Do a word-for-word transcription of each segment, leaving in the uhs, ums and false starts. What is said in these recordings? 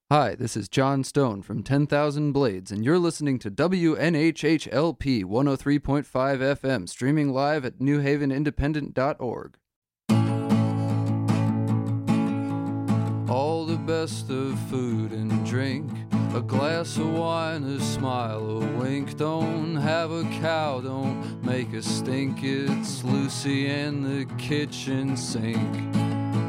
Hi, this is John Stone from ten thousand Blades, and you're listening to W N H H L P one oh three point five F M, streaming live at new haven independent dot org. All the best of food and drink, a glass of wine, a smile, a wink. Don't have a cow, don't make a stink. It's Lucy and the kitchen sink.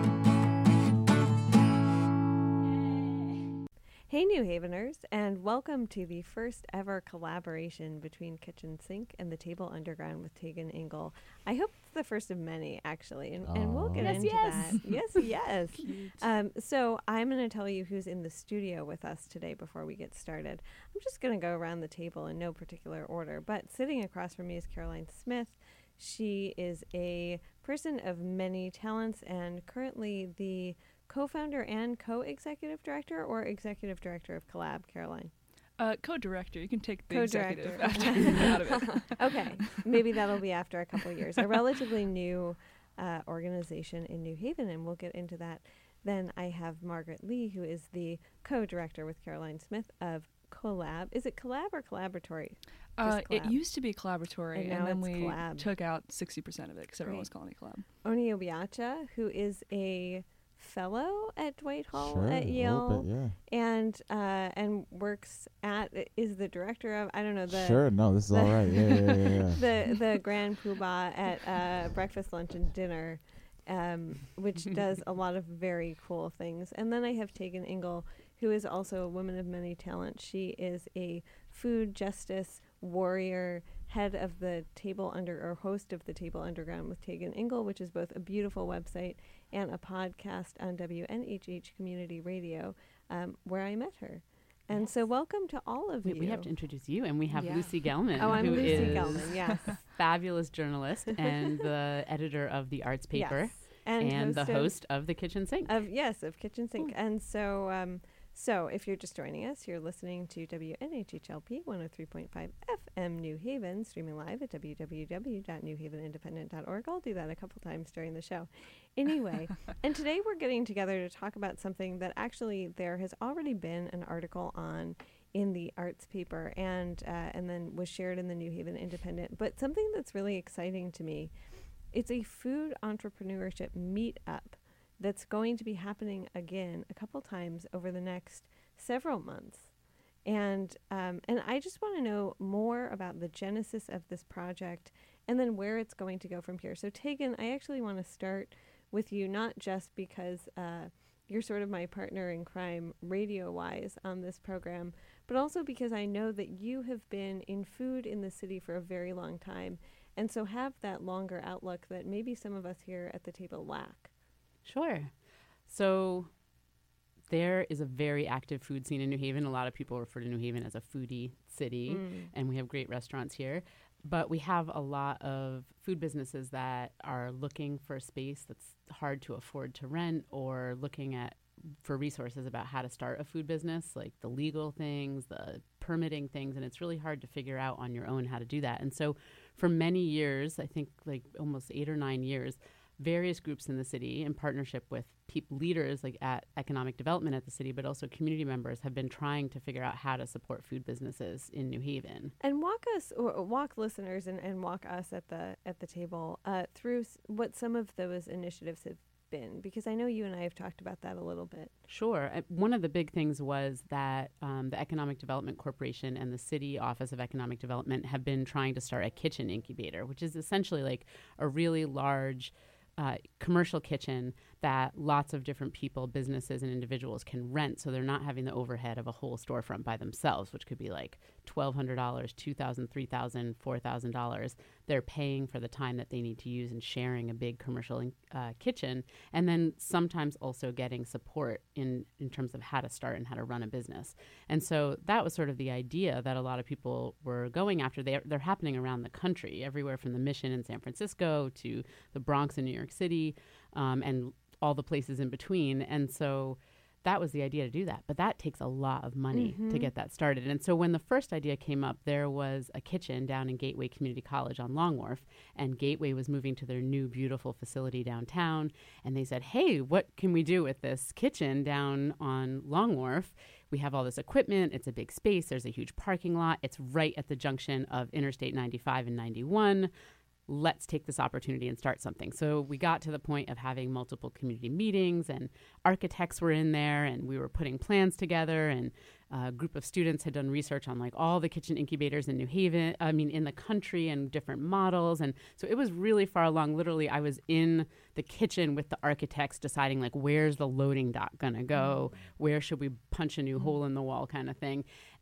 Hey New Haveners, and welcome to the first ever collaboration between Kitchen Sink and the Table Underground with Tegan Ingle. I hope it's the first of many, actually, and, and we'll get Yes, into yes. that. Yes, yes. um, so I'm going to tell you who's in the studio with us today before we get started. I'm just going to go around the table in no particular order, but sitting across from me is Caroline Smith. She is a person of many talents and currently the co-founder and co-executive director or executive director of Collab, Caroline? Uh, co-director. You can take the Co-director. executive after you're out of it. Okay. Maybe that'll be after a couple of years. A relatively new uh, organization in New Haven, and we'll get into that. Then I have Margaret Lee, who is the co-director with Caroline Smith of Collab. Is it Collab or Collaboratory? Uh, Just it Collab. used to be collaboratory, And and, now then it's we Collab. took out sixty percent of it because everyone Great. was calling it collab. Oni Obiacha, who is a fellow at Dwight Hall Sure, at a Yale. little bit, yeah. and uh, and works at is the director of I don't know the Sure, no, this is the all right. Yeah, yeah, yeah, yeah. the the Grand Poobah at uh, breakfast, lunch, and dinner, um, which does a lot of very cool things. And then I have Tegan Ingle, who is also a woman of many talents. She is a food justice warrior, head of the Table Under or host of the Table Underground with Tegan Ingle, which is both a beautiful website and a podcast on W N H H Community Radio, um, where I met her. And Yes. so welcome to all of We, you. we have to introduce you, and we have Yeah. Lucy Gelman, Oh, I'm who Lucy is Gelman, yes. fabulous journalist and the editor of the Arts Paper Yes. And, and the of- host of the Kitchen Sink. Of yes, of Kitchen Sink. And so um so if you're just joining us, you're listening to W N H H L P one oh three point five F M New Haven, streaming live at w w w dot new haven independent dot org. I'll do that a couple times during the show. Anyway, and today we're getting together to talk about something that actually there has already been an article on in the Arts Paper and uh, and then was shared in the New Haven Independent, but something that's really exciting to me. It's a food entrepreneurship meetup that's going to be happening again a couple times over the next several months. And um, and I just want to know more about the genesis of this project and then where it's going to go from here. So Tegan, I actually want to start with you, not just because uh, you're sort of my partner in crime radio-wise on this program, but also because I know that you have been in food in the city for a very long time and so have that longer outlook that maybe some of us here at the table lack. Sure. So there is a very active food scene in New Haven. A lot of people refer to New Haven as a foodie city, Mm. and we have great restaurants here. But we have a lot of food businesses that are looking for a space that's hard to afford to rent or looking at for resources about how to start a food business, like the legal things, the permitting things, and it's really hard to figure out on your own how to do that. And so for many years, I think like almost eight or nine years, various groups in the city in partnership with peop- leaders like at economic development at the city, but also community members have been trying to figure out how to support food businesses in New Haven. And walk us, or walk listeners, and, and walk us at the at the table uh, through s- what some of those initiatives have been, because I know you and I have talked about that a little bit. Sure. Uh, One of the big things was that um, the Economic Development Corporation and the City Office of Economic Development have been trying to start a kitchen incubator, which is essentially like a really large uh, commercial kitchen that lots of different people, businesses, and individuals can rent, so they're not having the overhead of a whole storefront by themselves, which could be like twelve hundred dollars, two thousand dollars, three thousand dollars, four thousand dollars. They're paying for the time that they need to use and sharing a big commercial in, uh, kitchen, and then sometimes also getting support in, in terms of how to start and how to run a business. And so that was sort of the idea that a lot of people were going after. They're, they're happening around the country, everywhere from the Mission in San Francisco to the Bronx in New York City, um, and all the places in between. And so that was the idea to do that. But that takes a lot of money Mm-hmm. to get that started. And so when the first idea came up, there was a kitchen down in Gateway Community College on Long Wharf, and Gateway was moving to their new beautiful facility downtown. And they said, hey, what can we do with this kitchen down on Long Wharf? We have all this equipment. It's a big space. There's a huge parking lot. It's right at the junction of Interstate ninety-five and ninety-one. Let's take this opportunity and start something. So we got to the point of having multiple community meetings, and architects were in there, and we were putting plans together, and a group of students had done research on like all the kitchen incubators in New Haven, I mean, in the country, and different models. And so it was really far along. Literally, I was in the kitchen with the architects deciding like, where's the loading dock gonna go? Where should we punch a new hole in the wall kind of thing?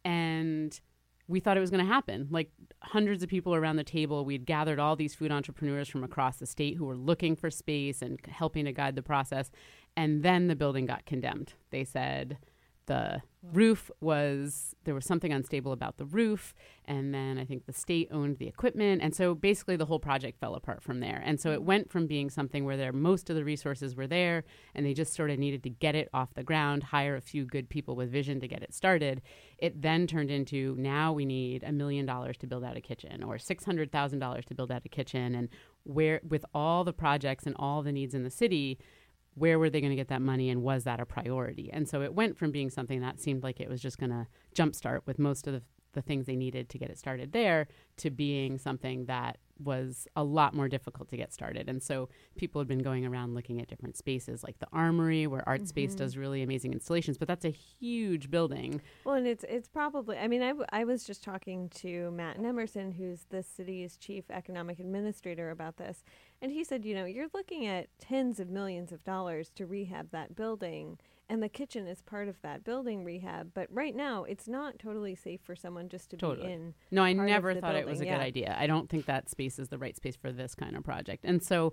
And we thought it was going to happen. Like hundreds of people around the table. We'd gathered all these food entrepreneurs from across the state who were looking for space and c- helping to guide the process. And then the building got condemned. They said the roof was, there was something unstable about the roof. And then I think the state owned the equipment. And so basically the whole project fell apart from there. And so it went from being something where there most of the resources were there and they just sort of needed to get it off the ground, hire a few good people with vision to get it started. It then turned into, now we need a million dollars to build out a kitchen, or six hundred thousand dollars to build out a kitchen. And where, with all the projects and all the needs in the city, where were they going to get that money, and was that a priority? And so it went from being something that seemed like it was just going to jumpstart with most of the, the things they needed to get it started there, to being something that was a lot more difficult to get started. And so people had been going around looking at different spaces like the Armory, where Art Space Mm-hmm. does really amazing installations, but that's a huge building. Well, and it's it's probably, I mean, I, w- I was just talking to Matt Emerson, who's the city's chief economic administrator, about this. And he said, you know, you're looking at tens of millions of dollars to rehab that building. And the kitchen is part of that building rehab. But right now, it's not totally safe for someone just to Totally. be in. No, I part of never the thought it was a building, good yeah. idea. I don't think that space is the right space for this kind of project. And so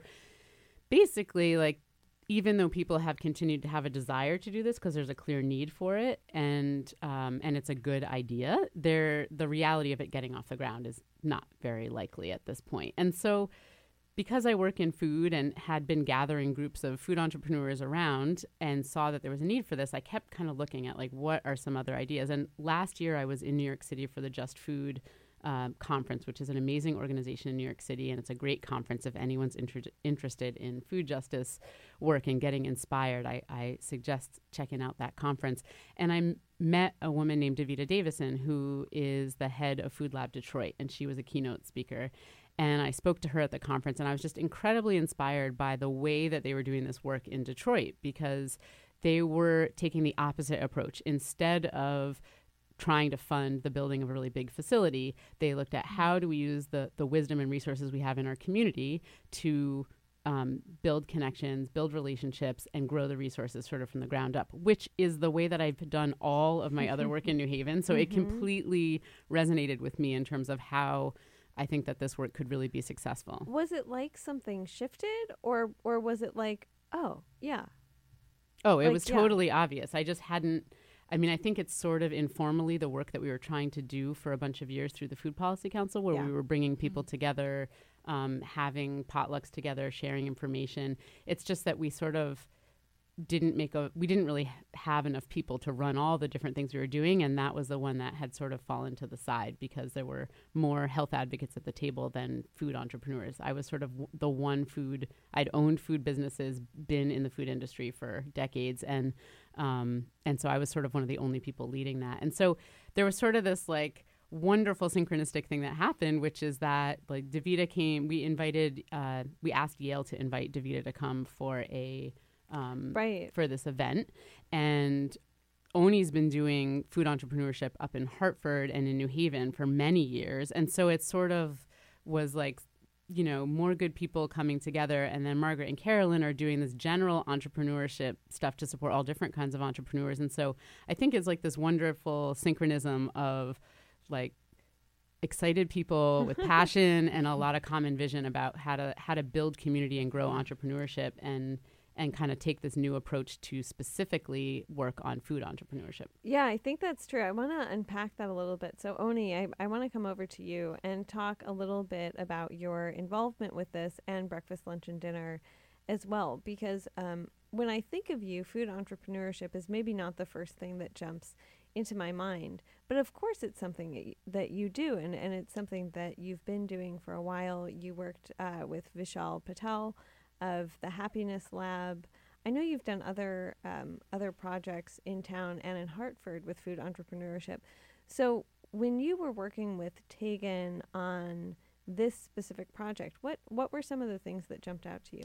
basically, like, even though people have continued to have a desire to do this because there's a clear need for it, and um, and it's a good idea, there the reality of it getting off the ground is not very likely at this point. And so because I work in food and had been gathering groups of food entrepreneurs around and saw that there was a need for this, I kept kind of looking at like, what are some other ideas? And last year I was in New York City for the Just Food um, conference, which is an amazing organization in New York City. And it's a great conference. If anyone's inter- interested in food justice work and getting inspired, I, I suggest checking out that conference. And I m- met a woman named Davida Davison, who is the head of Food Lab Detroit, and she was a keynote speaker. And I spoke to her at the conference, and I was just incredibly inspired by the way that they were doing this work in Detroit, because they were taking the opposite approach. Instead of trying to fund the building of a really big facility, they looked at how do we use the, the wisdom and resources we have in our community to um, build connections, build relationships, and grow the resources sort of from the ground up, which is the way that I've done all of my other work in New Haven. So it completely resonated with me in terms of how I think that this work could really be successful. Was it like something shifted, or or was it like, oh, yeah. Oh, it Like, was yeah. totally obvious. I just hadn't, I mean, I think it's sort of informally the work that we were trying to do for a bunch of years through the Food Policy Council, where Yeah. we were bringing people together, um, having potlucks together, sharing information. It's just that we sort of didn't make a, we didn't really have enough people to run all the different things we were doing. And that was the one that had sort of fallen to the side because there were more health advocates at the table than food entrepreneurs. I was sort of w- the one food, I'd owned food businesses, been in the food industry for decades. And, um, and so I was sort of one of the only people leading that. And so there was sort of this like wonderful synchronistic thing that happened, which is that like Davida came, we invited, uh, we asked Yale to invite Davida to come for a, Um, Right. for this event. And Oni's been doing food entrepreneurship up in Hartford and in New Haven for many years. And so it sort of was like, you know, more good people coming together. And then Margaret and Carolyn are doing this general entrepreneurship stuff to support all different kinds of entrepreneurs. And so I think it's like this wonderful synchronism of like excited people with passion and a lot of common vision about how to how to build community and grow entrepreneurship, and and kind of take this new approach to specifically work on food entrepreneurship. Yeah, I think that's true. I want to unpack that a little bit. So, Oni, I, I want to come over to you and talk a little bit about your involvement with this and breakfast, lunch, and dinner as well, because um, when I think of you, food entrepreneurship is maybe not the first thing that jumps into my mind. But of course, it's something that y- that you do, and, and it's something that you've been doing for a while. You worked uh, with Vishal Patel of the Happiness Lab. I know you've done other um, other projects in town and in Hartford with food entrepreneurship. So when you were working with Tegan on this specific project, what, what were some of the things that jumped out to you?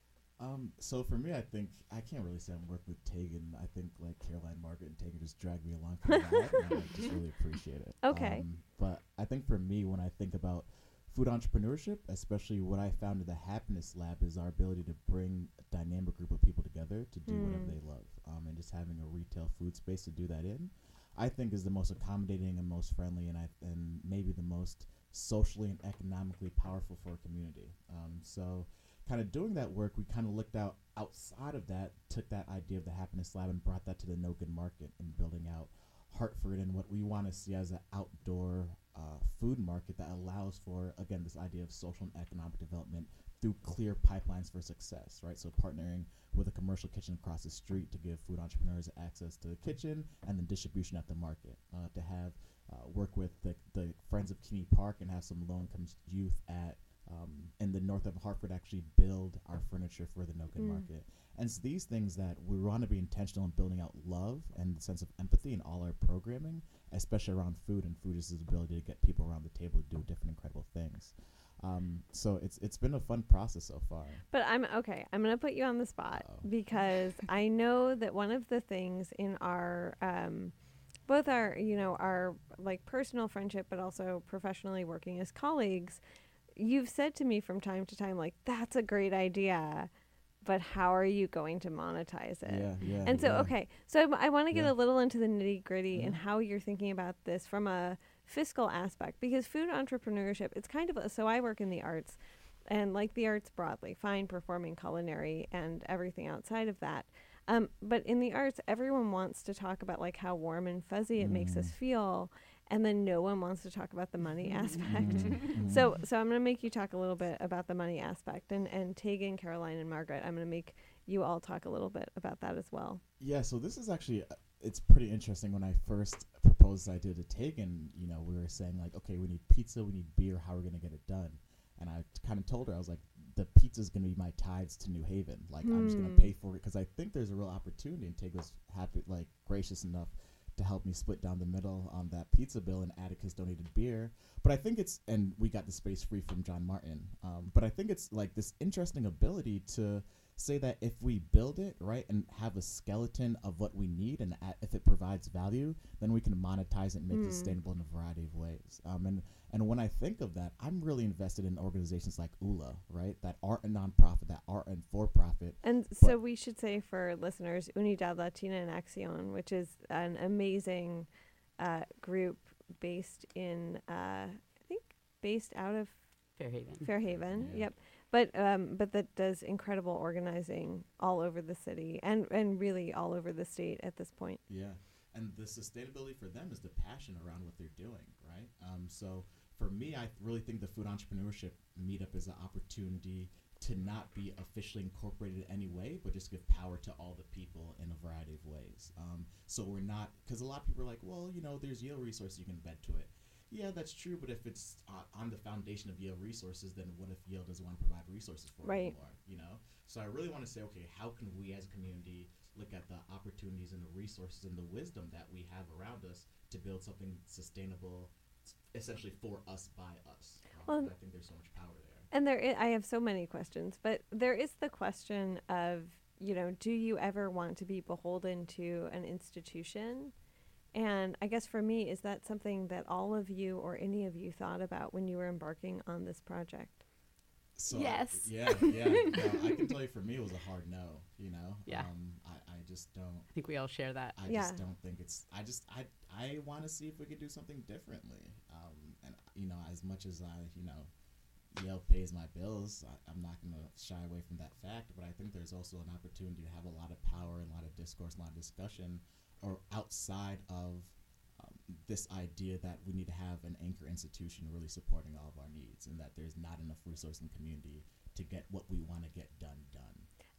Um, so for me, I think I can't really say I'm working with Tegan. I think like Caroline, Margaret, and Tegan just dragged me along for the ride, and I just really appreciate it. Okay. Um, but I think for me, when I think about food entrepreneurship, especially what I found in the Happiness Lab, is our ability to bring a dynamic group of people together to do Mm. whatever they love, um, and just having a retail food space to do that in, I think is the most accommodating and most friendly, and I and maybe the most socially and economically powerful for a community. Um, so. Kind of doing that work, we kind of looked out outside of that, took that idea of the Happiness Lab and brought that to the Nogan Market and building out Hartford and what we want to see as an outdoor uh, food market that allows for, again, this idea of social and economic development through clear pipelines for success, right? So partnering with a commercial kitchen across the street to give food entrepreneurs access to the kitchen and then distribution at the market, uh, to have uh, work with the, the Friends of Keeney Park and have some low-income youth at Um, in the north of Hartford actually build our furniture for the Nogan Mm. Market. And it's these things that we want to be intentional in building out love and the sense of empathy in all our programming, especially around food, and food is the ability to get people around the table to do different incredible things. Um, so it's it's been a fun process so far. But I'm okay. I'm going to put you on the spot Uh-oh. because I know that one of the things in our, um, both our, you know, our like personal friendship, but also professionally working as colleagues, you've said to me from time to time, like, that's a great idea, but how are you going to monetize it? Yeah, yeah. And so, yeah. okay, so I, I want to get Yeah. a little into the nitty gritty and Mhm. how you're thinking about this from a fiscal aspect, because food entrepreneurship, it's kind of, a, so I work in the arts, and like the arts broadly, fine, performing, culinary, and everything outside of that. Um, but in the arts, everyone wants to talk about like how warm and fuzzy it makes us Mm. feel, and then no one wants to talk about the money aspect. Mhm. So, so I'm going to make you talk a little bit about the money aspect, and and Tegan, Caroline, and Margaret, I'm going to make you all talk a little bit about that as well. Yeah, so this is actually, uh, it's pretty interesting. When I first proposed this idea to Tegan, you know, we were saying like, okay, we need pizza, we need beer, how are we going to get it done? And I kind of told her, I was like, the pizza's going to be my tithes to New Haven. Like, I'm just going Hmm. to pay for it because I think there's a real opportunity, and Tegan was happy, like, gracious enough to help me split down the middle on that pizza bill, and Atticus donated beer. But I think it's, and we got the space free from John Martin. Um, but I think it's like this interesting ability to say that if we build it, right, and have a skeleton of what we need, and a- if it provides value, then we can monetize it and make Mm. it sustainable in a variety of ways. Um, and, and when I think of that, I'm really invested in organizations like U L A, right, that aren't a nonprofit, that aren't a for-profit. And But- so we should say for listeners, Unidad Latina en Acción, which is an amazing uh, group based in, uh, I think, based out of Fairhaven. Fairhaven. Yeah. Yep. But um, but that does incredible organizing all over the city and, and really all over the state at this point. Yeah, and the sustainability for them is the passion around what they're doing, right? Um, so for me, I really think the food entrepreneurship meetup is an opportunity to not be officially incorporated in any way, but just give power to all the people in a variety of ways. Um, so we're not, because a lot of people are like, well, you know, there's Yale resources you can embed to it. Yeah, that's true, but if it's uh, on the foundation of Yale resources, then what if Yale doesn't want to provide resources for Right. it anymore, you know? So I really want to say, okay, how can we as a community look at the opportunities and the resources and the wisdom that we have around us to build something sustainable, s- essentially for us, by us? Um, Well, and I think there's so much power there. And there, I- I have so many questions, but there is the question of, you know, do you ever want to be beholden to an institution? And I guess for me, is that something that all of you or any of you thought about when you were embarking on this project? So Yes. Yeah, yeah. no, I can tell you for me, it was a hard no, you know? Yeah. Um, I, I just don't. I think we all share that. I Yeah. just don't think it's. I just I I want to see if we could do something differently. Um, and you know, as much as I you know, Yale pays my bills, I, I'm not going to shy away from that fact. But I think there's also an opportunity to have a lot of power and a lot of discourse, a lot of discussion, or outside of um, this idea that we need to have an anchor institution really supporting all of our needs, and that there's not enough resource in the community to get what we want to get done done.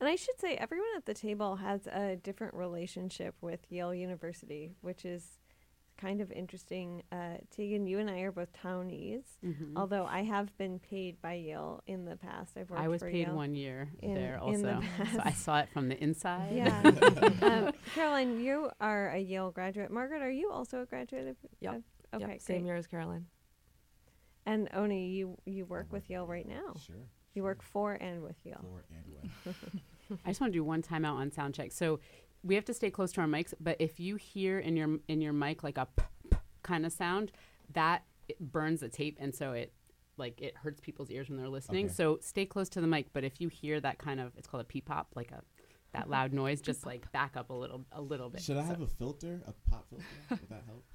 And I should say, everyone at the table has a different relationship with Yale University, which is kind of interesting. Uh, Tegan, you and I are both townies, Mhm. although I have been paid by Yale in the past. I've worked I was for paid Yale. one year in- there in the also. So I past. saw it from the inside. Yeah. um, Caroline, you are a Yale graduate. Margaret, are you also a graduate? Of, Yep. of- okay, Yep, same great. year as Caroline. And Oni, you you work with Yale right now. Sure. You sure. work for and with Yale. For and with. I just want to do one timeout on sound check. So we have to stay close to our mics, but if you hear in your in your mic like a p- p- kind of sound, that it burns the tape, and so it like it hurts people's ears when they're listening. Okay. So stay close to the mic. But if you hear that kind of, it's called a pee-pop, like a that loud noise, just like back up a little a little bit. Should I So- have a filter, a pop filter? Would that help?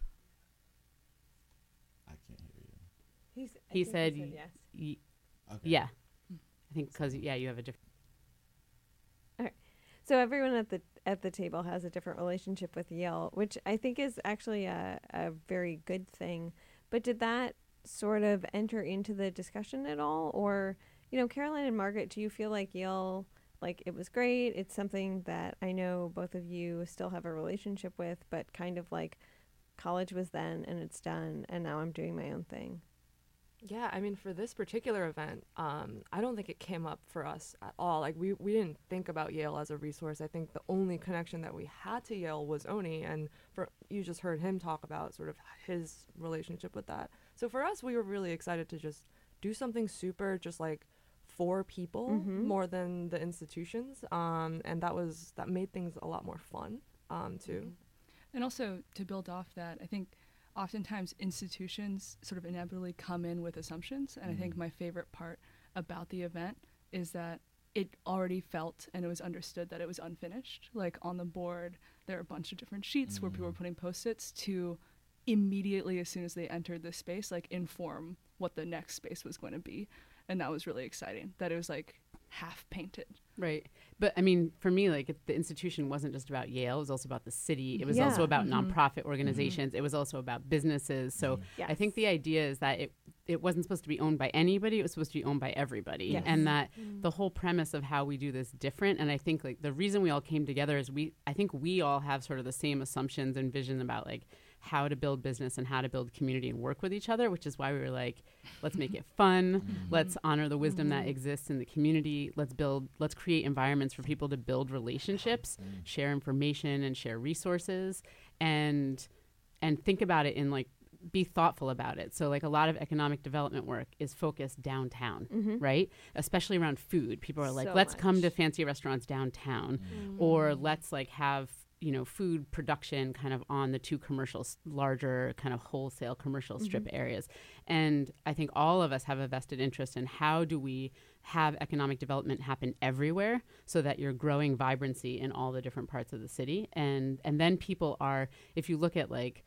I can't hear you. He's, I He think said he y- yes. y- Okay. yeah. I think because yeah, you have a different. So everyone at the at the table has a different relationship with Yale, which I think is actually a, a very good thing. But did that sort of enter into the discussion at all? Or, you know, Caroline and Margaret, do you feel like Yale, like it was great, it's something that I know both of you still have a relationship with, but kind of like college was then and it's done and now I'm doing my own thing? Yeah, I mean, for this particular event, um, I don't think it came up for us at all. Like, we, we didn't think about Yale as a resource. I think the only connection that we had to Yale was Oni, and for you just heard him talk about sort of his relationship with that. So for us, we were really excited to just do something super just like for people Mhm. more than the institutions, um, and that was that made things a lot more fun um, too. And also to build off that, I think oftentimes institutions sort of inevitably come in with assumptions. And I think Mhm. my favorite part about the event is that it already felt and it was understood that it was unfinished. Like on the board, there are a bunch of different sheets where people were Mm. putting post-its to immediately, as soon as they entered the space, like inform what the next space was going to be. And that was really exciting, that it was like half painted. Right. But I mean, for me, like it, the institution wasn't just about Yale. It was also about the city. It was Yeah. also about Mhm. nonprofit organizations. It was also about businesses. So Yes. I think the idea is that it, it wasn't supposed to be owned by anybody. It was supposed to be owned by everybody. Yes. And that the whole premise of how we do this different. And I think like the reason we all came together is we, I think we all have sort of the same assumptions and vision about like how to build business and how to build community and work with each other, which is why we were like, let's make it fun. Let's honor the wisdom that exists in the community. Let's build, let's create environments for people to build relationships, share information and share resources, and and think about it in like, be thoughtful about it. So like a lot of economic development work is focused downtown, Mhm. right? Especially around food. People are like, So let's come to much. fancy restaurants downtown, or let's like have, you know, food production kind of on the two commercial, s- larger kind of wholesale commercial strip areas. And I think all of us have a vested interest in how do we have economic development happen everywhere so that you're growing vibrancy in all the different parts of the city. And, and then people are, if you look at like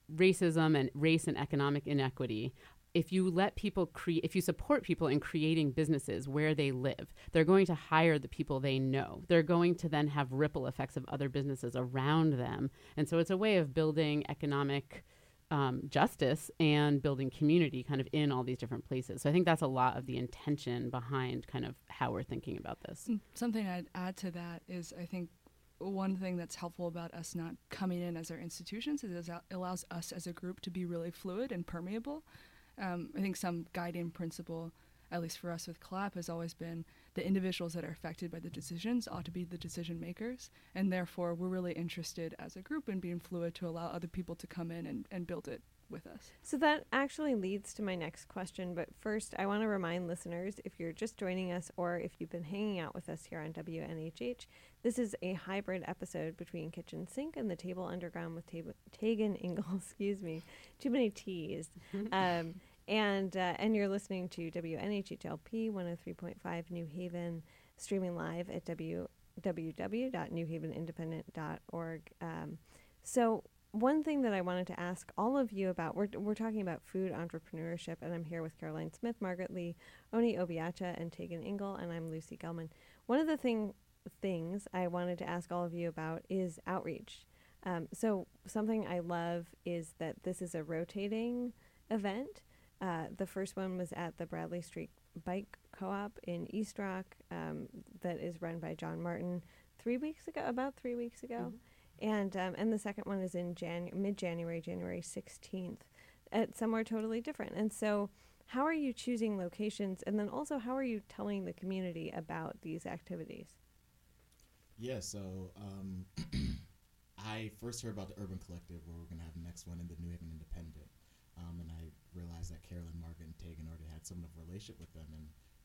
racism and race and economic inequity, if you let people create, if you support people in creating businesses where they live, they're going to hire the people they know. They're going to then have ripple effects of other businesses around them. And so it's a way of building economic um, justice and building community kind of in all these different places. So I think that's a lot of the intention behind kind of how we're thinking about this. Mm, Something I'd add to that is I think one thing that's helpful about us not coming in as our institutions is it allows us as a group to be really fluid and permeable. Um, I think some guiding principle, at least for us with CLAP, has always been the individuals that are affected by the decisions ought to be the decision makers. And therefore, we're really interested as a group in being fluid to allow other people to come in and, and build it with us. So that actually leads to my next question. But first, I want to remind listeners, if you're just joining us or if you've been hanging out with us here on W N H H, this is a hybrid episode between Kitchen Sink and the Table Underground with Tab- Tegan Ingle. Excuse me. Too many T's. um, and, uh, and you're listening to W N H H L P one oh three point five New Haven, streaming live at w w w dot new haven independent dot org. Um, so one thing that I wanted to ask all of you about, we're, we're talking about food entrepreneurship, and I'm here with Caroline Smith, Margaret Lee, Oni Obiacha, and Tegan Ingle, and I'm Lucy Gelman. One of the thing, things I wanted to ask all of you about is outreach. Um, so something I love is that this is a rotating event. Uh, the first one was at the Bradley Street Bike Co-op in East Rock um, that is run by John Martin three weeks ago, about three weeks ago. Mm-hmm. And um, and the second one is in Jan- mid-January, January sixteenth, at somewhere totally different. And so how are you choosing locations? And then also, how are you telling the community about these activities? Yeah, so um, I first heard about the Urban Collective, where we're going to have the next one in the New Haven Independent. Um, and I realized that Carolyn, Margaret, and Tegan already had some of a relationship with them. And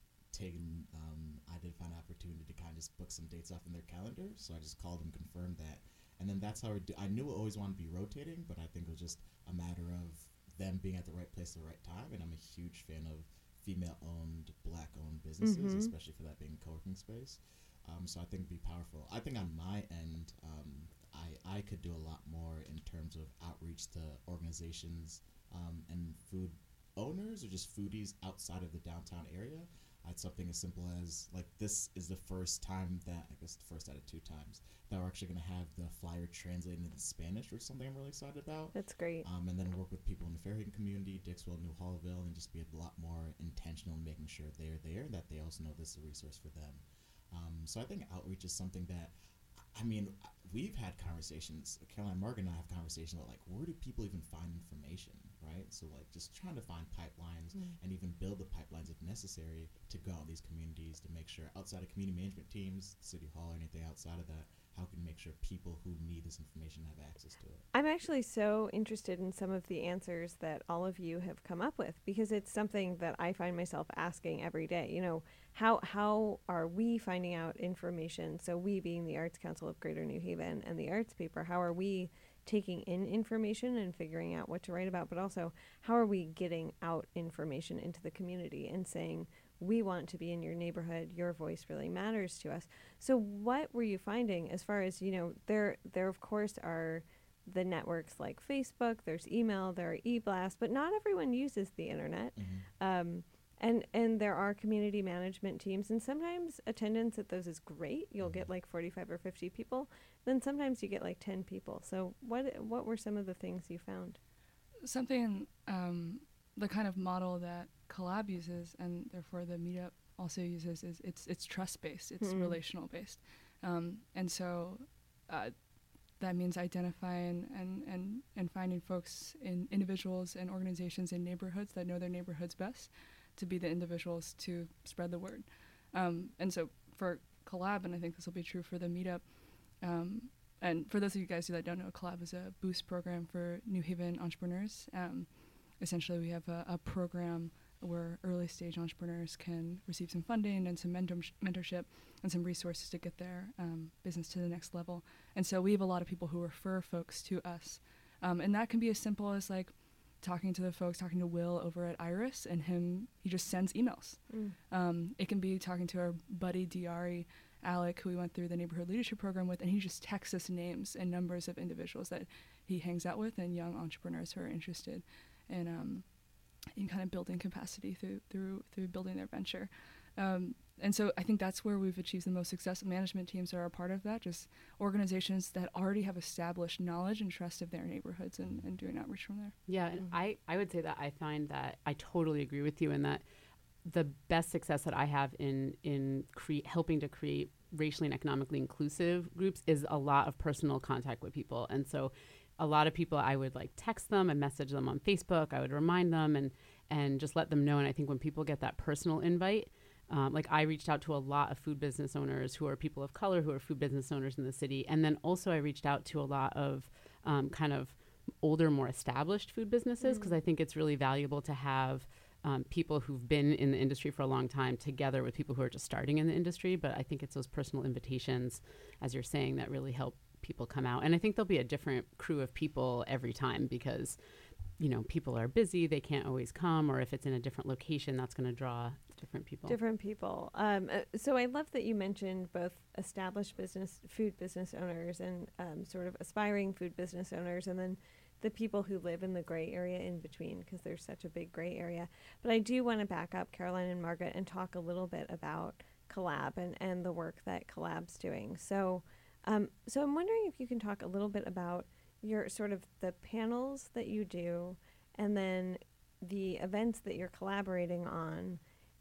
Tegan, um, I did find an opportunity to kind of just book some dates off in their calendar. So I just called and confirmed that. And then that's how we do. I knew we always wanted to be rotating, but I think it was just a matter of them being at the right place at the right time. And I'm a huge fan of female-owned, black-owned businesses, mm-hmm. especially for that being a co-working space. Um, so I think it'd be powerful. I think on my end, um, I, I could do a lot more in terms of outreach to organizations um, and food owners or just foodies outside of the downtown area. I'd something as simple as, like, this is the first time that, I guess the first out of two times, that we're actually going to have the flyer translated into Spanish, which is something I'm really excited about. That's great. Um, and then work with people in the Fairhaven community, Dixwell, New Hallville, and just be a lot more intentional in making sure they're there and that they also know this is a resource for them. Um, so I think outreach is something that, I mean, we've had conversations, Caroline, Margaret, and I have conversations about, like, where do people even find information, right? So, like, just trying to find pipelines mm. and even build the pipelines if necessary to go out in these communities to make sure, outside of community management teams, City Hall, or anything outside of that, how can we make sure people who need this information have access to it? I'm actually so interested in some of the answers that all of you have come up with, because it's something that I find myself asking every day. You know, how how are we finding out information? So we being the Arts Council of Greater New Haven and the Arts Paper, how are we taking in information and figuring out what to write about? But also, how are we getting out information into the community and saying, we want to be in your neighborhood, your voice really matters to us? So what were you finding as far as, you know, there there of course are the networks like Facebook, there's email, there are e-blasts, but not everyone uses the internet. Mm-hmm. Um, and and there are community management teams, and sometimes attendance at those is great. You'll mm-hmm. get like forty-five or fifty people. Then sometimes you get like ten people. So what what were some of the things you found? Something, um, the kind of model that Collab uses, and therefore the meetup also uses, is it's it's trust-based, it's mm-hmm. relational-based. Um, and so uh, that means identifying and, and, and finding folks in individuals and organizations in neighborhoods that know their neighborhoods best to be the individuals to spread the word. Um, and so for Collab, and I think this will be true for the meetup, um, and for those of you guys who that don't know, Collab is a boost program for New Haven entrepreneurs. Um, essentially, we have a, a program where early stage entrepreneurs can receive some funding and some mentor- mentorship and some resources to get their um, business to the next level. And so we have a lot of people who refer folks to us. Um, and that can be as simple as like talking to the folks, talking to Will over at Iris, and him, he just sends emails. Mm. Um, it can be talking to our buddy Diari, Alec, who we went through the neighborhood leadership program with, and he just texts us names and numbers of individuals that he hangs out with and young entrepreneurs who are interested in um, in kind of building capacity through through through building their venture. Um, and so I think that's where we've achieved the most success. Management teams are a part of that, just organizations that already have established knowledge and trust of their neighborhoods and, and doing outreach from there. Yeah, and mm-hmm. I, I would say that I find that I totally agree with you in that the best success that I have in in cre- helping to create racially and economically inclusive groups is a lot of personal contact with people. And so a lot of people, I would like text them and message them on Facebook. I would remind them and and just let them know. And I think when people get that personal invite, um, like I reached out to a lot of food business owners who are people of color, who are food business owners in the city. And then also I reached out to a lot of um, kind of older, more established food businesses, because mm. I think it's really valuable to have um, people who've been in the industry for a long time together with people who are just starting in the industry. But I think it's those personal invitations, as you're saying, that really help people come out. And I think there'll be a different crew of people every time because, you know, people are busy, they can't always come, or if it's in a different location, that's going to draw different people. Different people. Um, uh, so I love that you mentioned both established business, food business owners and um, sort of aspiring food business owners, and then the people who live in the gray area in between, because there's such a big gray area. But I do want to back up, Caroline and Margaret, and talk a little bit about Collab and, and the work that Collab's doing. So Um, so I'm wondering if you can talk a little bit about your sort of the panels that you do, and then the events that you're collaborating on,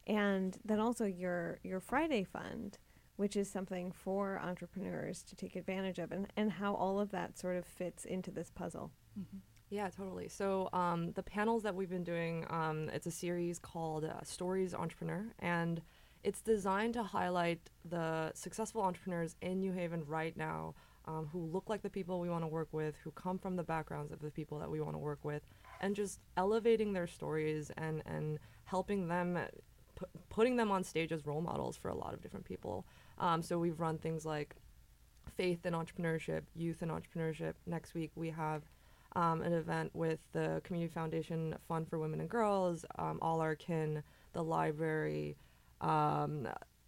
and then also your your Friday Fund, which is something for entrepreneurs to take advantage of, and, and how all of that sort of fits into this puzzle. Mm-hmm. Yeah, totally. So um, the panels that we've been doing, um, it's a series called uh, Stories Entrepreneur, and it's designed to highlight the successful entrepreneurs in New Haven right now, um, who look like the people we want to work with, who come from the backgrounds of the people that we want to work with, and just elevating their stories and, and helping them, pu- putting them on stage as role models for a lot of different people. Um, so we've run things like faith in entrepreneurship, youth in entrepreneurship. Next week we have um, an event with the Community Foundation Fund for Women and Girls, um, All Our Kin, the library, um,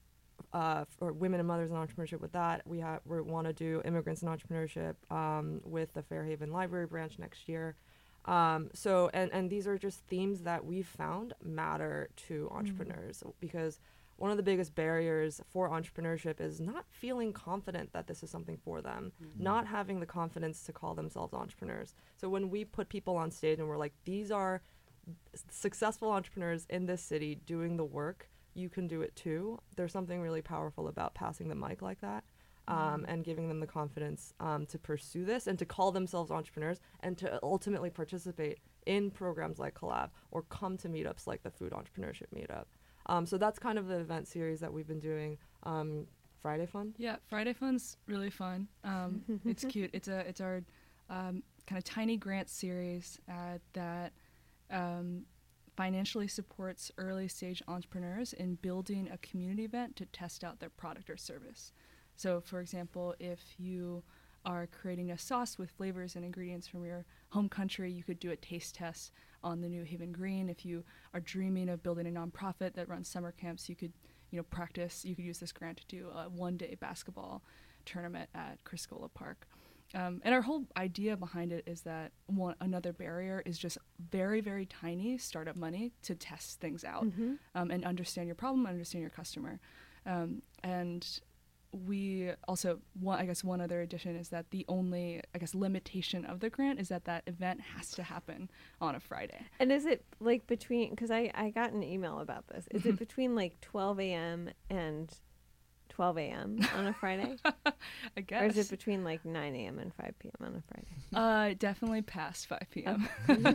uh, for women and mothers in entrepreneurship. With that, we have we want to do immigrants in entrepreneurship um, with the Fairhaven Library branch next year. Um, so and and these are just themes that we've found matter to entrepreneurs, mm. because one of the biggest barriers for entrepreneurship is not feeling confident that this is something for them, mm-hmm. not having the confidence to call themselves entrepreneurs. So when we put people on stage and we're like, these are successful entrepreneurs in this city doing the work, you can do it too. There's something really powerful about passing the mic like that, um, mm-hmm. and giving them the confidence um, to pursue this and to call themselves entrepreneurs and to ultimately participate in programs like Collab or come to meetups like the Food Entrepreneurship Meetup. Um, so that's kind of the event series that we've been doing. Um, Friday Fun? Yeah, Friday Fun's really fun. Um, it's cute. It's a it's our um, kind of tiny grant series uh, that um, financially supports early stage entrepreneurs in building a community event to test out their product or service. So, for example, if you are creating a sauce with flavors and ingredients from your home country, you could do a taste test on the New Haven Green. If you are dreaming of building a nonprofit that runs summer camps, you could, you know, practice. You could use this grant to do a one-day basketball tournament at Criscola Park. Um, and our whole idea behind it is that one another barrier is just very, very tiny startup money to test things out, mm-hmm. um, and understand your problem, understand your customer, um, and we also, one, I guess one other addition is that the only, I guess, limitation of the grant is that that event has to happen on a Friday. And is it like between, because I, I got an email about this, is it between like twelve a.m. and twelve a.m. on a Friday? I guess. Or is it between like nine a.m. and five p.m. on a Friday? Uh, definitely past five p.m.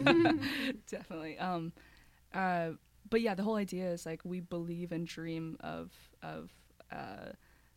Definitely. Um, uh, but yeah, the whole idea is like we believe and dream of, of, uh,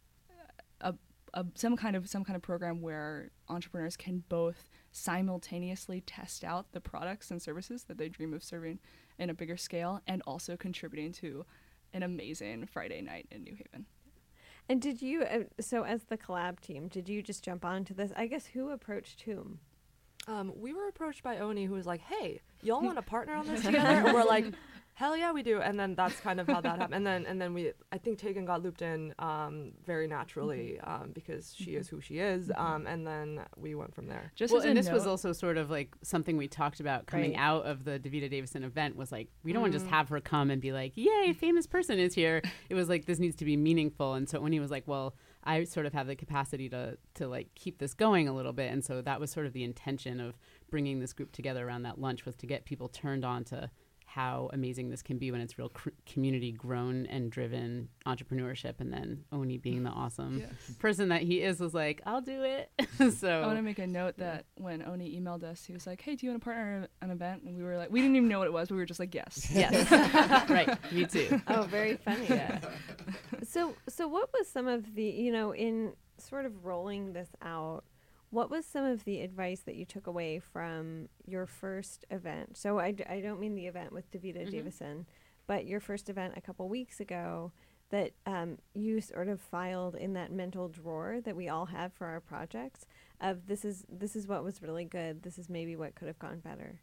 A, a some kind of some kind of program where entrepreneurs can both simultaneously test out the products and services that they dream of serving in a bigger scale and also contributing to an amazing Friday night in New Haven. And did you, uh, so as the Collab team, did you just jump onto this? I guess who approached whom? Um, we were approached by Oni, who was like, hey, y'all want to partner on this together? And we're like, hell yeah, we do. And then that's kind of how that happened. And then and then we, I think Tegan got looped in um, very naturally um, because she is who she is. Um, and then we went from there. Just well, and this note, was also sort of like something we talked about coming right. out of the Davida Davison event was like, we don't mm. want to just have her come and be like, yay, famous person is here. It was like, this needs to be meaningful. And so when he was like, well, I sort of have the capacity to to like keep this going a little bit. And so that was sort of the intention of bringing this group together around that lunch, was to get people turned on to how amazing this can be when it's real cr- community grown and driven entrepreneurship. And then Oni, being the awesome yes. person that he is, was like, I'll do it. So I want to make a note that when Oni emailed us, he was like, hey, do you want to partner an event? And we were like, we didn't even know what it was, but we were just like, yes. Yes. Right. Me too. Oh, very funny. Yeah. So, so what was some of the, you know, in sort of rolling this out, what was some of the advice that you took away from your first event? So I, d- I don't mean the event with Davida mm-hmm. Davison, but your first event a couple weeks ago that um, you sort of filed in that mental drawer that we all have for our projects of this is this is what was really good. This is maybe what could have gone better.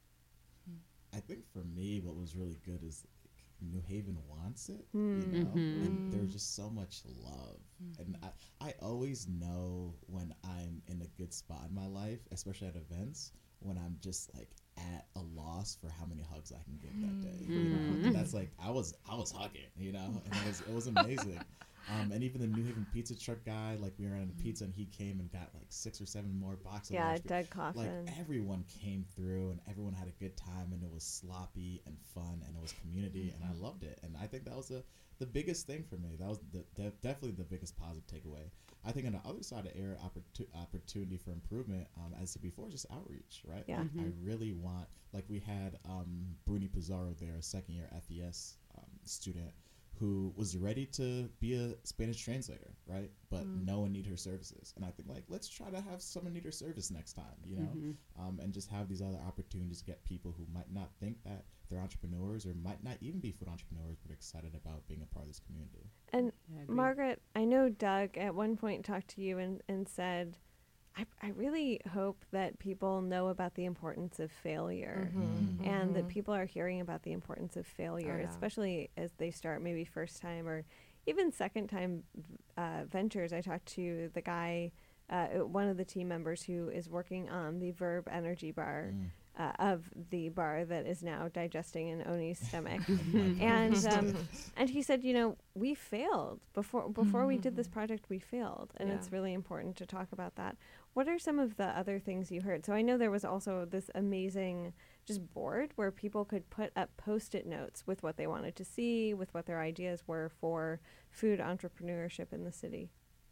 I think for me, what was really good is New Haven wants it, mm. you know, mm-hmm. and there's just so much love. Mm-hmm. And I, I always know when I'm in a good spot in my life, especially at events, when I'm just like at a loss for how many hugs I can give that day. Mm-hmm. You know? And that's like, I was, I was hugging, you know, and it was, it was amazing. Um, and even the New Haven pizza truck guy, like we were on a pizza and he came and got like six or seven more boxes. Yeah, of Doug Coffin. Like everyone came through and everyone had a good time and it was sloppy and fun and it was community and I loved it. And I think that was the the biggest thing for me. That was the, de- definitely the biggest positive takeaway. I think on the other side of air, opportu- opportunity for improvement, um, as I said before, just outreach, right? Yeah. Like, Mm-hmm. I really want, like we had um, Bruni Pizarro there, a second year F E S um, student who was ready to be a Spanish translator, right? But Mm. no one need her services. And I think like, let's try to have someone need her service next time, you know? Mhm. Um, and just have these other opportunities to get people who might not think that they're entrepreneurs or might not even be food entrepreneurs, but excited about being a part of this community. And Yeah, I agree. Margaret, I know Doug at one point talked to you and, and said, I, I really hope that people know about the importance of failure Mhm. and that Mhm. people are hearing about the importance of failure, Oh, yeah. especially as they start maybe first time or even second time uh, ventures. I talked to the guy, uh, one of the team members who is working on the Verb Energy Bar. Mm. Uh, of the bar that is now digesting in Oni's stomach. My and goodness. um, and he said, you know, we failed before before we did this project. We failed, and Yeah. it's really important to talk about that. What are some of the other things you heard? So I know there was also this amazing just board where people could put up Post-it notes with what they wanted to see, with what their ideas were for food entrepreneurship in the city.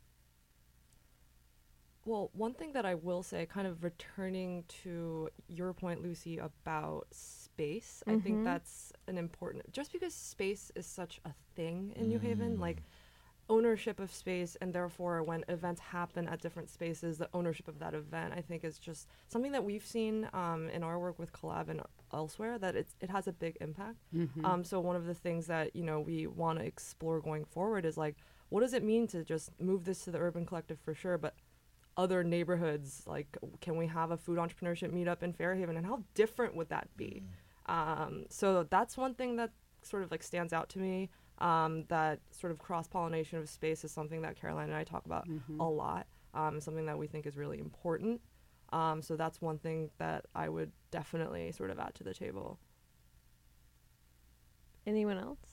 Well, one thing that I will say, kind of returning to your point, Lucy, about space, I Mhm. think that's an important, just because space is such a thing in New Haven, Mm. like ownership of space, and therefore when events happen at different spaces, the ownership of that event, I think is just something that we've seen um, in our work with Collab and elsewhere, that it's, it has a big impact. Mhm. Um, so one of the things that, you know, we want to explore going forward is like, what does it mean to just move this to the Urban Collective for sure, but other neighborhoods, like can we have a food entrepreneurship meetup in Fairhaven, and how different would that be? Um, so that's one thing that sort of like stands out to me. Um, that sort of cross-pollination of space is something that Caroline and I talk about Mhm. a lot. Um, something that we think is really important. Um, so that's one thing that I would definitely sort of add to the table. Anyone else?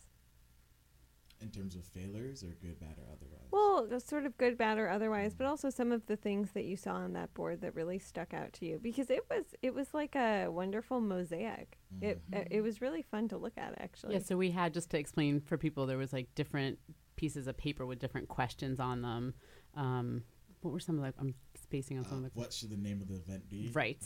In terms of failures or good, bad, or otherwise? Well, the sort of good, bad, or otherwise, but also some of the things that you saw on that board that really stuck out to you, because it was it was like a wonderful mosaic. It uh, it was really fun to look at, actually. Yeah, so we had, just to explain for people, there was like different pieces of paper with different questions on them. Um, what were some of the, I'm spacing on Uh, some of the, what should the name of the event be? right.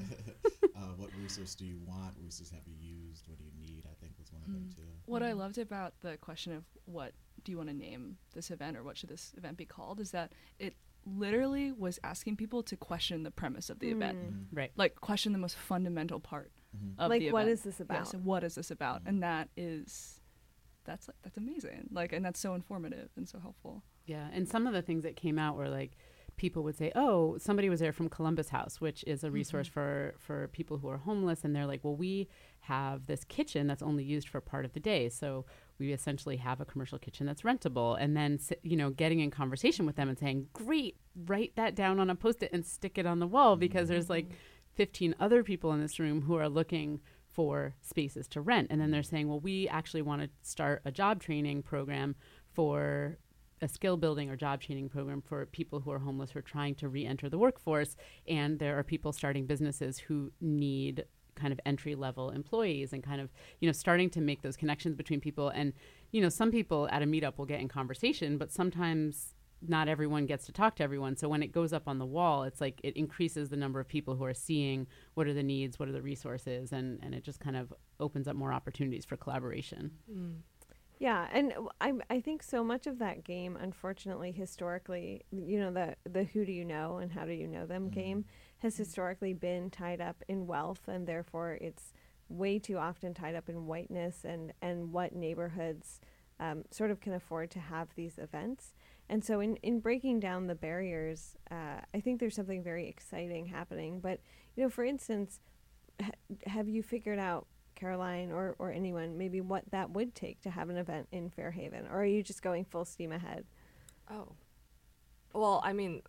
uh, what resource do you want? What resource have you used? What do you need? I think was one of them too. What I loved about the question of what do you want to name this event or what should this event be called is that it literally was asking people to question the premise of the event. Mm. Right. Like question the most fundamental part Mhm. of Like, the event. what is this Yeah, about? so what is this about? Mhm. And that is that's like that's amazing. Like and that's so informative and so helpful. Yeah, and some of the things that came out were like people would say, "Oh, somebody was there from Columbus House, which is a resource for for people who are homeless," and they're like, "Well, we have this kitchen that's only used for part of the day, so we essentially have a commercial kitchen that's rentable." And then, s- you know, getting in conversation with them and saying, "Great, write that down on a post-it and stick it on the wall because there's like fifteen other people in this room who are looking for spaces to rent." And then they're saying, "Well, we actually want to start a job training program for." A skill building or job training program for people who are homeless who are trying to re-enter the workforce. And there are people starting businesses who need kind of entry level employees and kind of, you know, starting to make those connections between people. And, you know, some people at a meetup will get in conversation, but sometimes not everyone gets to talk to everyone. So when it goes up on the wall, it's like it increases the number of people who are seeing what are the needs, what are the resources, and, and it just kind of opens up more opportunities for collaboration. Mm. Yeah, and w- I I think so much of that game, unfortunately, historically, you know, the the who do you know and how do you know them Mhm. game has historically been tied up in wealth, and therefore it's way too often tied up in whiteness and and what neighborhoods um, sort of can afford to have these events. And so in in breaking down the barriers, uh, I think there's something very exciting happening. But you know, for instance, ha- have you figured out, Caroline or, or anyone, maybe what that would take to have an event in Fairhaven? Or are you just going full steam ahead? Oh. Well, I mean,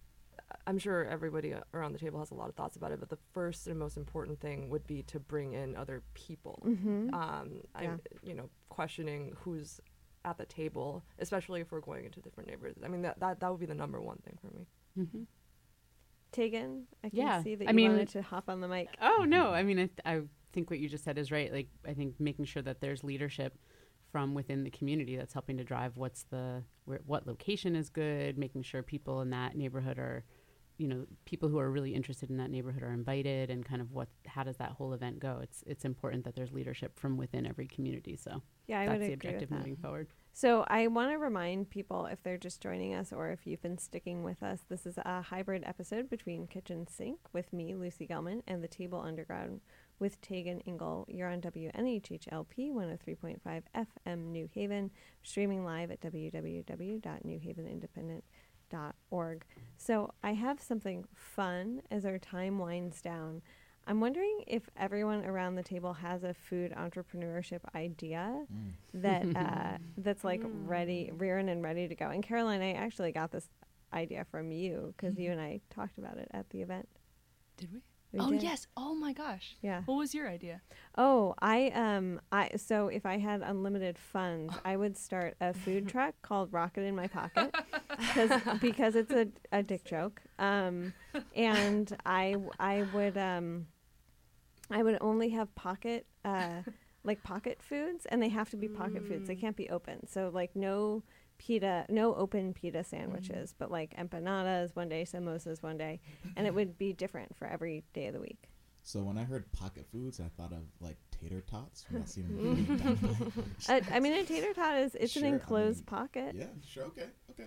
I'm sure everybody around the table has a lot of thoughts about it, but the first and most important thing would be to bring in other people. Mm-hmm. Um, I'm, Yeah. you know, questioning who's at the table, especially if we're going into different neighborhoods. I mean, that that, that would be the number one thing for me. Mm-hmm. Tegan, I can Yeah, see that I you mean- wanted to hop on the mic. Oh no, I mean, I, th- I think what you just said is right. Like, I think making sure that there's leadership from within the community that's helping to drive what's the where, what location is good, making sure people in that neighborhood are, you know, people who are really interested in that neighborhood are invited, and kind of what how does that whole event go. It's it's important that there's leadership from within every community. So Yeah, I that's would the agree objective with that. moving forward. So I want to remind people, if they're just joining us or if you've been sticking with us, this is a hybrid episode between Kitchen Sink with me, Lucy Gelman, and The Table Underground with Tegan Ingle. You're on W N H H L P one oh three point five F M New Haven, streaming live at w w w dot new haven independent dot org. So I have something fun as our time winds down. I'm wondering if everyone around the table has a food entrepreneurship idea Mm. that uh, that's like ready, rearing and ready to go. And Caroline, I actually got this idea from you because you and I talked about it at the event. Did we? We oh did. yes. Oh my gosh. Yeah. What was your idea? Oh, I um I so if I had unlimited funds, I would start a food truck called Rocket in My Pocket because because it's a, a dick joke. Um, and I I would um I would only have pocket uh like pocket foods, and they have to be pocket foods. They can't be open. So like no pita, no open pita sandwiches, but like empanadas one day, samosas one day, and it would be different for every day of the week. So when I heard pocket foods, I thought of like tater tots from that scene. in Dynamite. Uh, I mean, a tater tot is it's Sure, an I enclosed mean, pocket. Yeah, sure, okay, okay.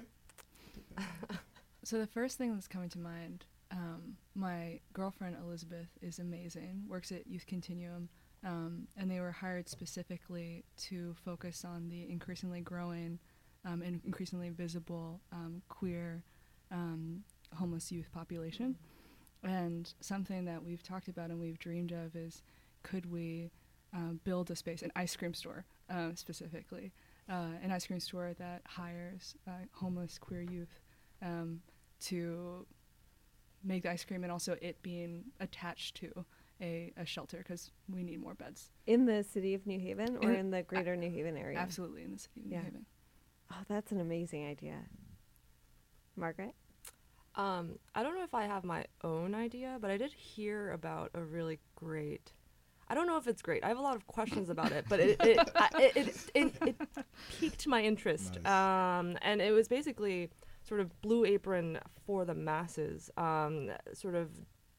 So the first thing that's coming to mind, um, my girlfriend Elizabeth is amazing, works at Youth Continuum, um, and they were hired specifically to focus on the increasingly growing um, and increasingly visible um, queer um, homeless youth population. And something that we've talked about and we've dreamed of is, could we uh, build a space, an ice cream store uh, specifically, uh, an ice cream store that hires uh, homeless queer youth um, to make the ice cream, and also it being attached to a, a shelter, because we need more beds. In the city of New Haven or In- in the greater New Haven area? Absolutely, in the city of Yeah. New Haven. Oh, that's an amazing idea. Margaret? Um, I don't know if I have my own idea, but I did hear about a really great. I don't know if it's great. I have a lot of questions about it, but it it, I, it, it, it, it piqued my interest. Nice. Um, and it was basically sort of Blue Apron for the masses, um, sort of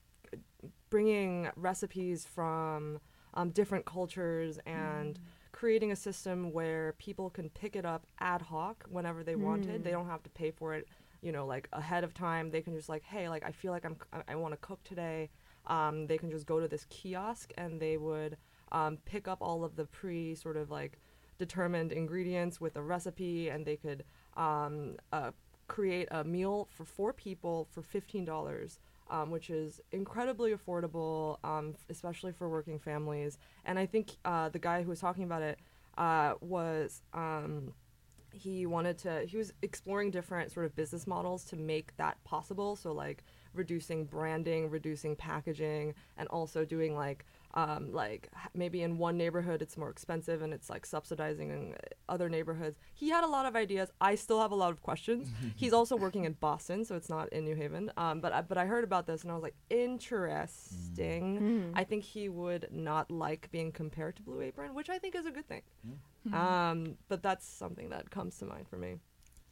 bringing recipes from um, different cultures and creating a system where people can pick it up ad hoc whenever they wanted. They don't have to pay for it, you know, like ahead of time. They can just like, hey, like I feel like I'm c- I want to cook today. Um, they can just go to this kiosk and they would um, pick up all of the pre sort of like determined ingredients with a recipe, and they could um, uh, create a meal for four people for fifteen dollars. Um, which is incredibly affordable, um, f- especially for working families. And I think uh, the guy who was talking about it uh, was, um, he wanted to, he was exploring different sort of business models to make that possible. So like reducing branding, reducing packaging, and also doing like, um, like h- maybe in one neighborhood it's more expensive and it's like subsidizing in other neighborhoods. He had a lot of ideas. I still have a lot of questions. He's also working in Boston, so it's not in New Haven. Um, but I, but I heard about this and I was like, interesting. I think he would not like being compared to Blue Apron, which I think is a good thing. Um, but that's something that comes to mind for me.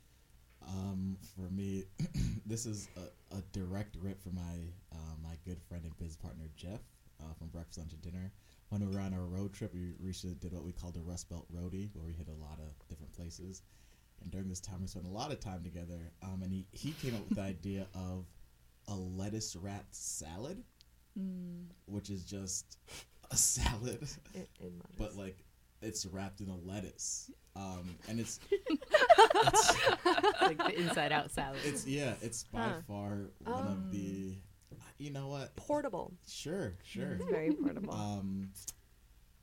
Um, for me, this is a, a direct rip from my uh, my good friend and biz partner Jeff uh, from Breakfast, Lunch, and Dinner. When we were on our road trip, we recently did what we called a Rust Belt Roadie, where we hit a lot of different places. And during this time, we spent a lot of time together. Um, and he, he came up with the idea of a lettuce wrapped salad, which is just a salad, In, in but like it's wrapped in a lettuce. Um, and it's like the inside out salad. It's yeah, it's by Huh. far one of the. You know what? portable. Sure, sure. It's very portable. Um,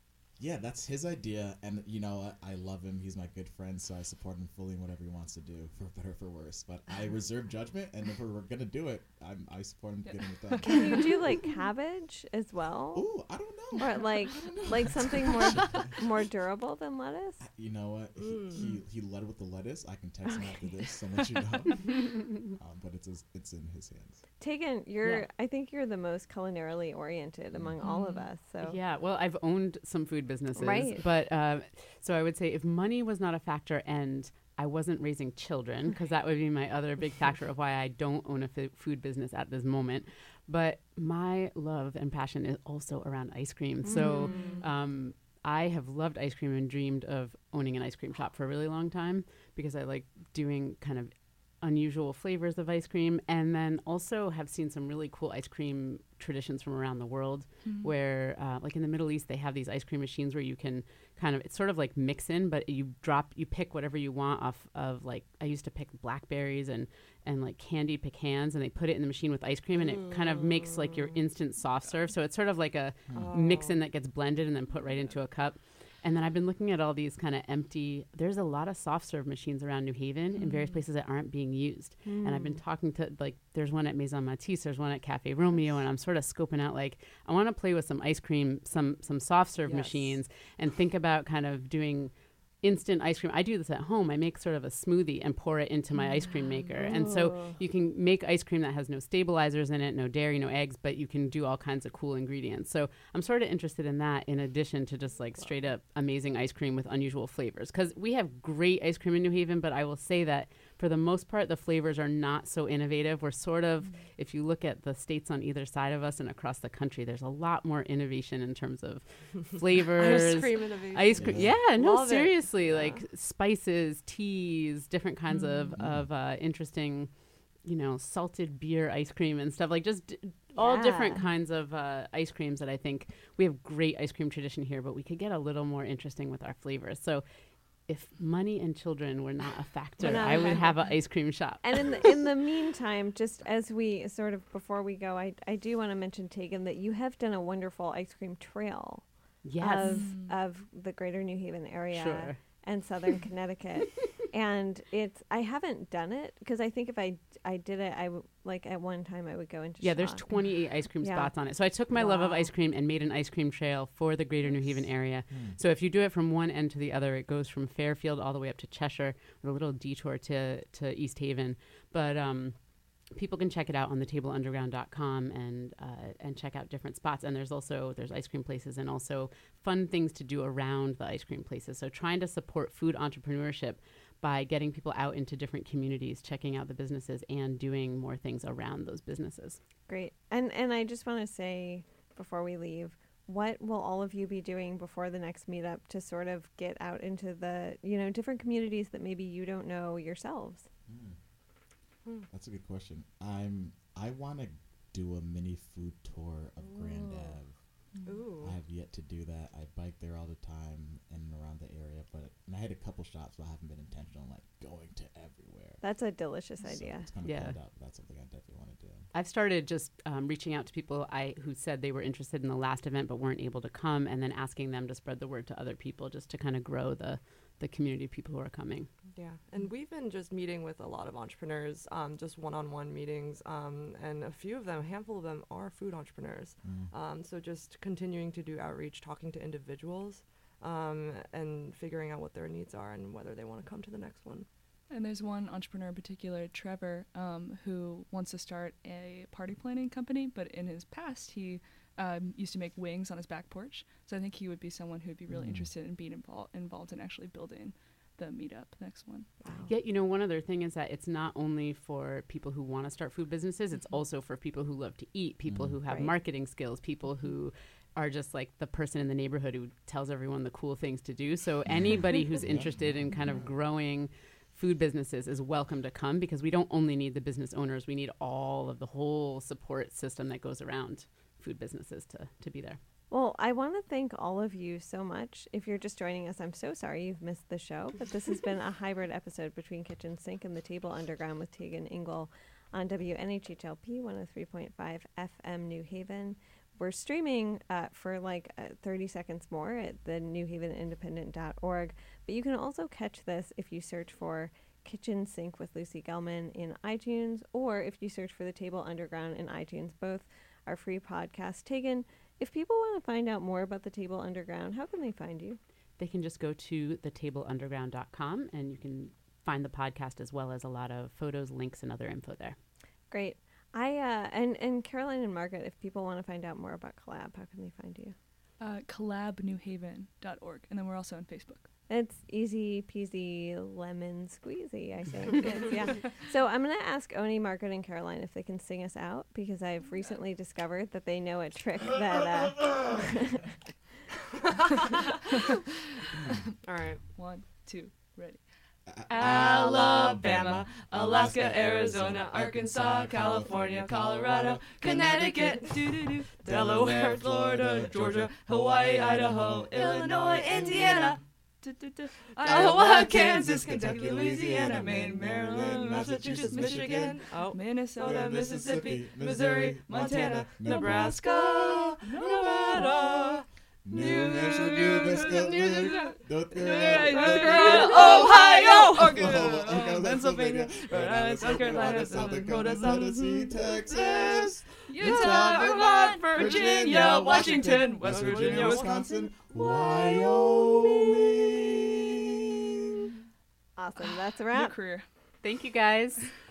Yeah, that's his idea, and you know I, I love him. He's my good friend, so I support him fully in whatever he wants to do, for better or for worse. But I reserve judgment, and if we're gonna do it, I'm, I support him Yeah. getting it done. Can you do like cabbage as well? Ooh, I don't know. Or like I don't know. like something more more durable than lettuce? You know what? He, Mm. he he led with the lettuce. I can text him after this and let you know. um, but it's his, it's in his hands. Tegan, you're Yeah. I think you're the most culinarily oriented among all of Mhm. us. So Yeah, well, I've owned some food businesses, Right. but uh, so I would say if money was not a factor and I wasn't raising children, because that would be my other big factor of why I don't own a f- food business at this moment. But my love and passion is also around ice cream. So Mm. um, I have loved ice cream and dreamed of owning an ice cream shop for a really long time because I like doing kind of unusual flavors of ice cream, and then also have seen some really cool ice cream traditions from around the world Mhm. where uh, like in the Middle East they have these ice cream machines where you can kind of, it's sort of like mix in, but you drop, you pick whatever you want off of, like I used to pick blackberries and and like candied pecans, and they put it in the machine with ice cream, and it kind of makes like your instant soft serve. So it's sort of like a Oh. mix in that gets blended and then put right into a cup. And then I've been looking at all these kind of empty, there's a lot of soft serve machines around New Haven in various places that aren't being used. And I've been talking to, like, there's one at Maison Matisse, there's one at Cafe Romeo, and I'm sort of scoping out, like, I want to play with some ice cream, some some soft serve Yes. machines, and think about kind of doing instant ice cream. I do this at home. I make sort of a smoothie and pour it into my ice cream maker. And so Ooh. you can make ice cream that has no stabilizers in it, no dairy, no eggs, but you can do all kinds of cool ingredients. So I'm sort of interested in that in addition to just like straight up amazing ice cream with unusual flavors. Because we have great ice cream in New Haven, but I will say that for the most part, the flavors are not so innovative. We're sort of, Mm. if you look at the states on either side of us and across the country, there's a lot more innovation in terms of flavors. Ice cream innovation. Ice cream, yeah, Yeah. no, Love it. seriously, Yeah. like spices, teas, different kinds of Mm. of uh, interesting, you know, salted beer ice cream and stuff like just d- all Yeah. different kinds of uh, ice creams that I think we have great ice cream tradition here, but we could get a little more interesting with our flavors. So, if money and children were not a factor, not I a would factor. have an ice cream shop. And in the, in the meantime, just as we sort of before we go, I I do want to mention, Tegan, that you have done a wonderful ice cream trail Yes, of of the greater New Haven area sure. and southern Connecticut. And it's I haven't done it because I think if I I did it, I would like at one time I would go into Yeah, there's shock. twenty-eight ice cream Yeah. spots on it. So I took my love of Wow. ice cream and made an ice cream trail for the greater New Haven area. Hmm. So if you do it from one end to the other, it goes from Fairfield all the way up to Cheshire with a little detour to, to East Haven. But um, people can check it out on the table underground dot com and uh, and check out different spots. And there's also there's ice cream places and also fun things to do around the ice cream places. So trying to support food entrepreneurship by getting people out into different communities, checking out the businesses, and doing more things around those businesses. Great. And and I just want to say before we leave, what will all of you be doing before the next meetup to sort of get out into the, you know, different communities that maybe you don't know yourselves? Hmm. Hmm. That's a good question. I'm. I want to do a mini food tour of Grand Ooh. Ave. Ooh. I have yet to do that. I bike there all the time in and around the area, but and I had a couple shops, but I haven't been intentional like going to everywhere. That's a delicious So idea. it's kind of Yeah. planned out. But that's something I definitely want to do. I've started just um, reaching out to people I who said they were interested in the last event but weren't able to come, and then asking them to spread the word to other people just to kind of grow the the community of people who are coming. Yeah, and we've been just meeting with a lot of entrepreneurs, um, just one-on-one meetings, um, and a few of them, a handful of them, are food entrepreneurs. Mm. Um, so just continuing to do outreach, talking to individuals, um, and figuring out what their needs are and whether they want to come to the next one. And there's one entrepreneur in particular, Trevor, um, who wants to start a party planning company, but in his past, he um, used to make wings on his back porch. So I think he would be someone who would be really Mm. interested in being invol- involved in actually building the meetup next one. Wow. Yeah, you know, one other thing is that it's not only for people who want to start food businesses, it's Mhm. also for people who love to eat, people Mm. who have Right. marketing skills, people who are just like the person in the neighborhood who tells everyone the cool things to do. So anybody who's Yeah. interested in kind of growing food businesses is welcome to come, because we don't only need the business owners, we need all of the whole support system that goes around food businesses to, to be there. Well, I want to thank all of you so much. If you're just joining us, I'm so sorry you've missed the show, but this has been a hybrid episode between Kitchen Sink and the Table Underground with Tegan Ingle on W N H H L P one oh three point five F M New Haven. we're streaming uh, for like uh, thirty seconds more at the new haven independent dot org. But you can also catch this if you search for Kitchen Sink with Lucy Gelman in iTunes, or if you search for The Table Underground in iTunes. Both are free podcasts. Tegan, if people want to find out more about The Table Underground, how can they find you? They can just go to the table underground dot com and you can find the podcast as well as a lot of photos, links, and other info there. Great. I uh, and, and Caroline and Margaret, if people want to find out more about Collab, how can they find you? Uh, collab new haven dot org. And then we're also on Facebook. It's easy peasy lemon squeezy, I think. It's, yeah. So I'm going to ask Oni, Margaret, and Caroline if they can sing us out, because I've recently discovered that they know a trick that... Uh, All right. One, two, ready. Alabama, Alaska, Arizona, Arkansas, California, Colorado, Connecticut, doo-doo-doo, Delaware, Florida, Georgia, Hawaii, Idaho, Illinois, Indiana, Iowa, Kansas, Kentucky, Louisiana, Maine, Maryland, Massachusetts, Michigan, oh, Minnesota, Mississippi, Missouri, Montana, Nebraska, Nevada, New Hampshire, New Mexico, Ohio, Pennsylvania, Rhode Island, South Carolina, South Dakota, South Tennessee, Texas, Utah, Vermont, Virginia, Washington, West Virginia, Wisconsin, Wyoming. Awesome. That's a Your wrap. career. Thank you, guys.